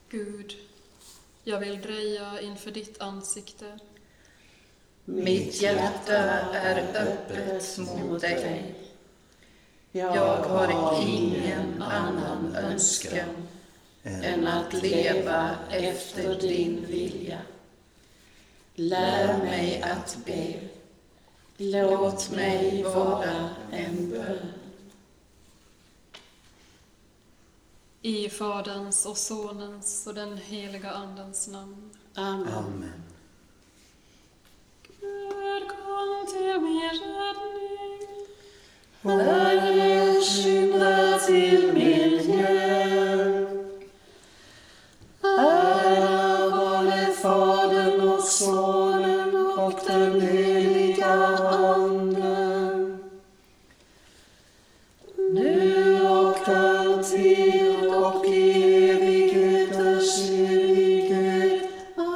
Gud, jag vill dreja inför ditt ansikte. Mitt hjärta är öppet mot dig. Jag har ingen annan önskan än att leva efter din vilja. Lär mig att be. Låt mig vara en bön. I Faderns och Sonens och den heliga Andens namn. Amen. Amen. Gud, kom till min räddning. Herre, skynda till min hjälp. Ära vare Fadern och Sonen och den heliga Anden. Nu och alltid och i evigheters evighet.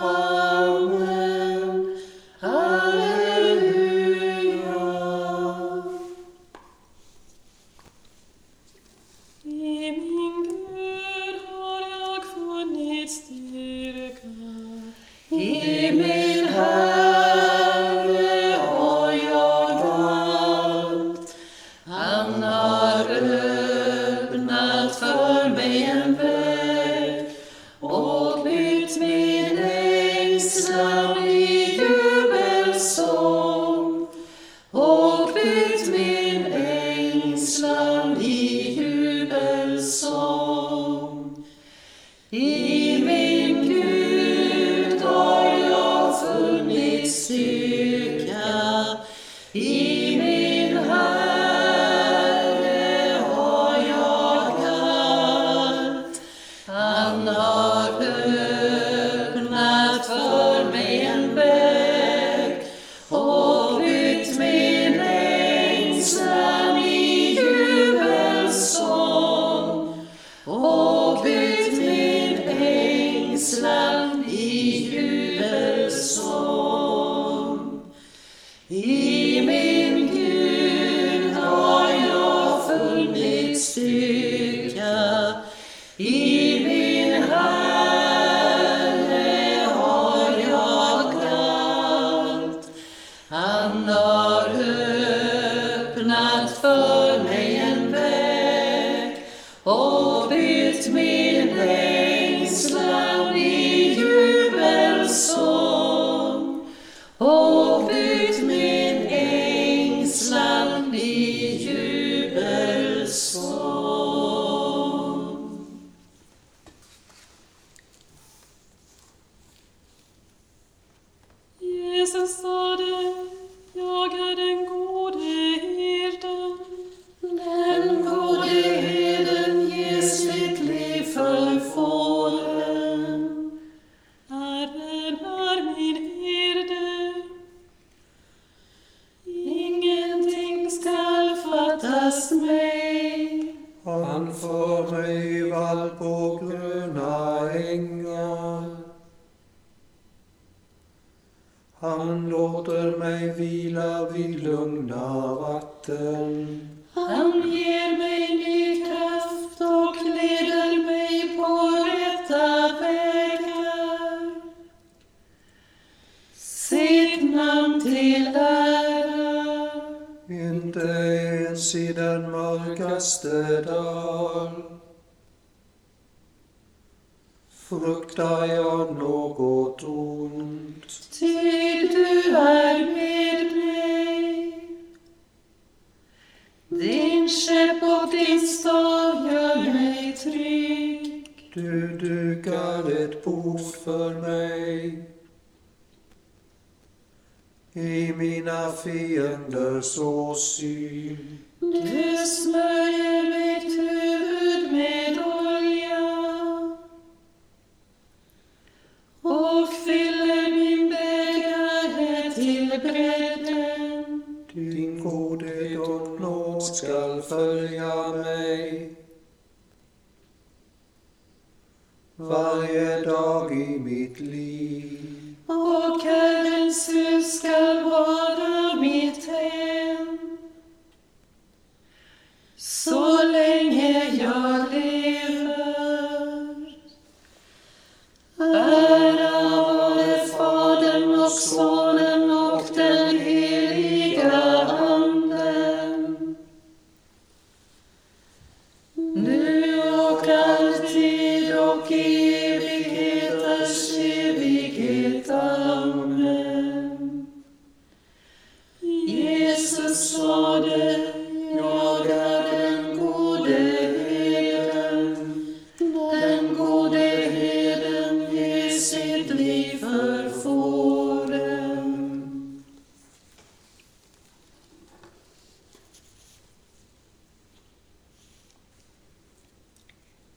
Amen. Halleluja. I min Gud har jag funnit styrka. I min Herre har jag allt. Han har öppnat för mig en väg och bytt min ängslan i jubelsång. Och bytt min ängslan i jubelsång. I min Gud har jag funnit styrka. I min Herre har jag allt. Han har öppnat för mig en väg och bytt min ängslan i jubelsång. Och bytt min ängslan i jubelsång. I min Gud har jag funnit styrka. I min Herre har jag allt. Han har öppnat för mig en väg och bytt min ängslan i jubelsång. Och bytt min ängslan i jubelsång. Jesus sade, jag är den gode herden. Den gode herden ger sitt liv för fåren. Herren är min herde. Ingenting skall fattas mig. Han för mig i vall på gröna ängar. Han låter mig vila vid lugna vatten. Han ger mig ny kraft och leder mig på rätta vägar. Sitt namn till ära. Inte ens i den mörkaste dal fruktar jag något ont. Ty du är med mig. Din käpp och din stav gör mig trygg. Du dukar ett bord för mig i mina fienders åsyn. Du smörjer mitt huvud med olja och fyller min bägare till bredden. Din godhet och nåd skall följa mig varje dag i mitt liv. Och Herrens hus skall vara mitt hem. Så länge jag lever.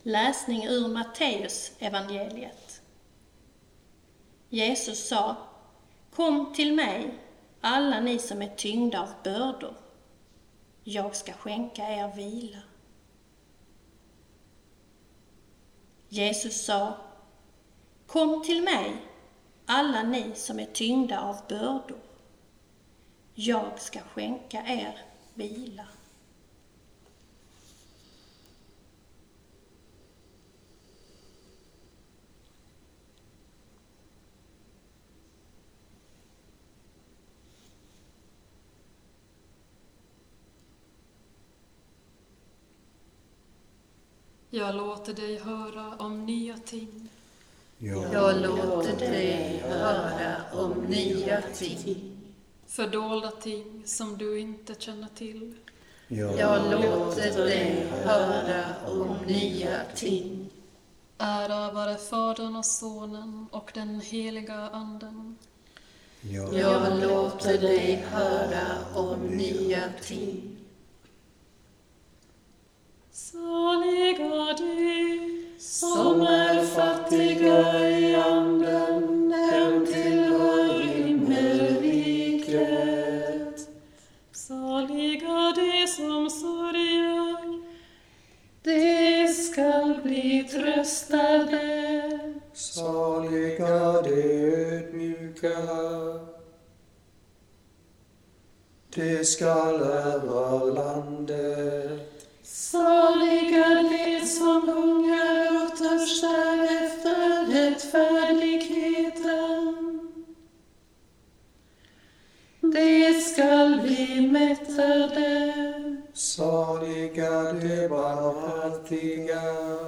Läsning ur Matteus evangeliet. Jesus sa: Kom till mig, alla ni som är tyngda av bördor. Jag ska skänka er vila. Jesus sa: Kom till mig, alla ni som är tyngda av bördor. Jag ska skänka er vila. Jag låter dig höra om nya ting. Jag låter dig höra om nya ting. Fördolda ting som du inte känner till. Jag låter dig höra om nya ting. Ära vare Fadern och Sonen och den heliga Anden. Jag låter dig höra om nya ting. Saliga de Som är fattiga i anden, dem tillhör himmelriket. Saliga de som sörjer, De skall bli tröstade. Saliga de ödmjuka, de skall ärva landet. Saliga de som hungrar och törstar efter rättfärdigheten. De skall bli mättade. Saliga de barmhärtiga,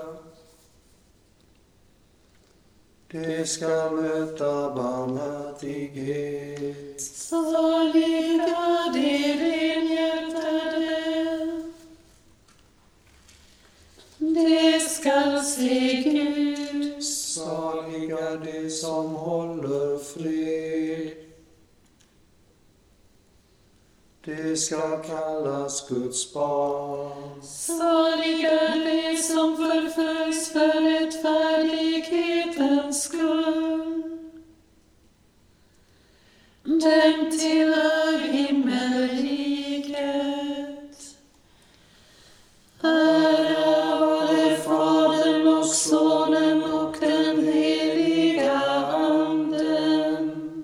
de skall möta barmhärtighet. Saliga de renhjärtade, de skall se Gud. Saliga de som håller fred, de ska kallas Guds barn. Saliga de som förföljs för rättfärdighetens skull. Dem tillhör himmelriket. Ära vare Fadern och Sonen och den heliga Anden.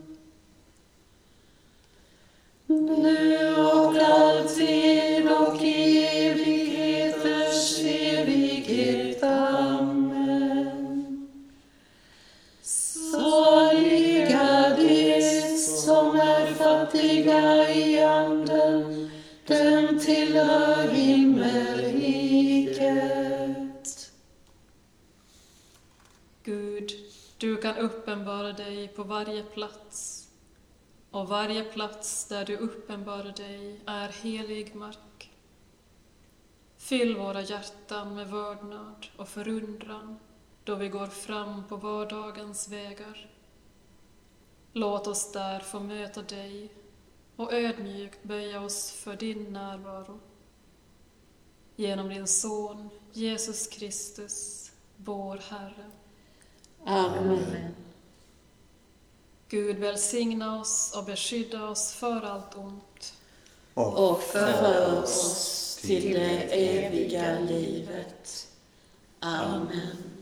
Nu och alltid och i evigheters evighet. Amen. Saliga de som är fattiga i anden, dem tillhör himmelriket. Gud, du kan uppenbara dig på varje plats. Och varje plats där du uppenbarar dig är helig mark. Fyll våra hjärtan med vördnad och förundran då vi går fram på vardagens vägar. Låt oss där få möta dig och ödmjukt böja oss för din närvaro. Genom din son Jesus Kristus, vår Herre. Amen. Gud välsigna oss och beskydda oss för allt ont. Och för oss till det eviga livet. Amen.